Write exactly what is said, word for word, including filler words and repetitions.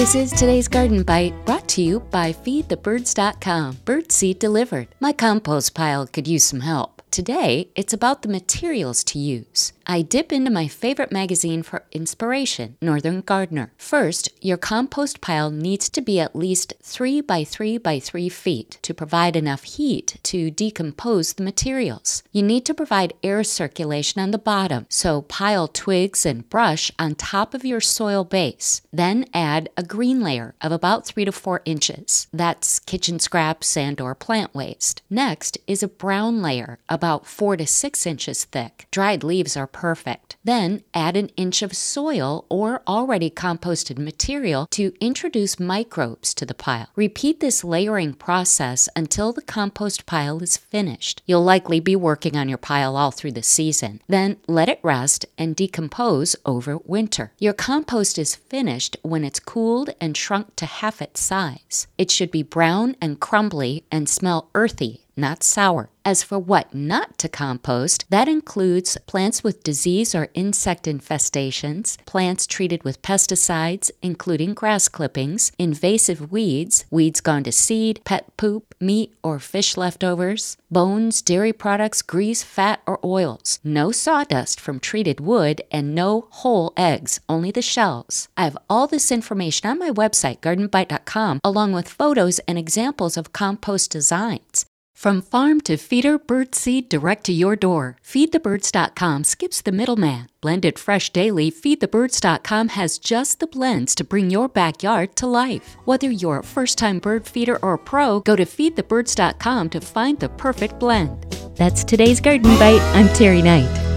This is today's Garden Bite, brought to you by feed the birds dot com. Birdseed delivered. My compost pile could use some help. Today, it's about the materials to use. I dip into my favorite magazine for inspiration, Northern Gardener. First, your compost pile needs to be at least three by three by three feet to provide enough heat to decompose the materials. You need to provide air circulation on the bottom, so pile twigs and brush on top of your soil base. Then add a green layer of about three to four inches. That's kitchen scraps and or plant waste. Next is a brown layer about four to six inches thick. Dried leaves are perfect. Then add an inch of soil or already composted material to introduce microbes to the pile. Repeat this layering process until the compost pile is finished. You'll likely be working on your pile all through the season. Then let it rest and decompose over winter. Your compost is finished when it's cooled and shrunk to half its size. It should be brown and crumbly and smell earthy, not sour. As for what not to compost, that includes plants with disease or insect infestations, plants treated with pesticides, including grass clippings, invasive weeds, weeds gone to seed, pet poop, meat or fish leftovers, bones, dairy products, grease, fat, or oils. No sawdust from treated wood, and no whole eggs, only the shells. I have all this information on my website, garden bite dot com, along with photos and examples of compost designs. From farm to feeder, birdseed direct to your door. feed the birds dot com skips the middleman. Blended fresh daily, feed the birds dot com has just the blends to bring your backyard to life. Whether you're a first-time bird feeder or a pro, go to feed the birds dot com to find the perfect blend. That's today's Garden Bite. I'm Terry Knight.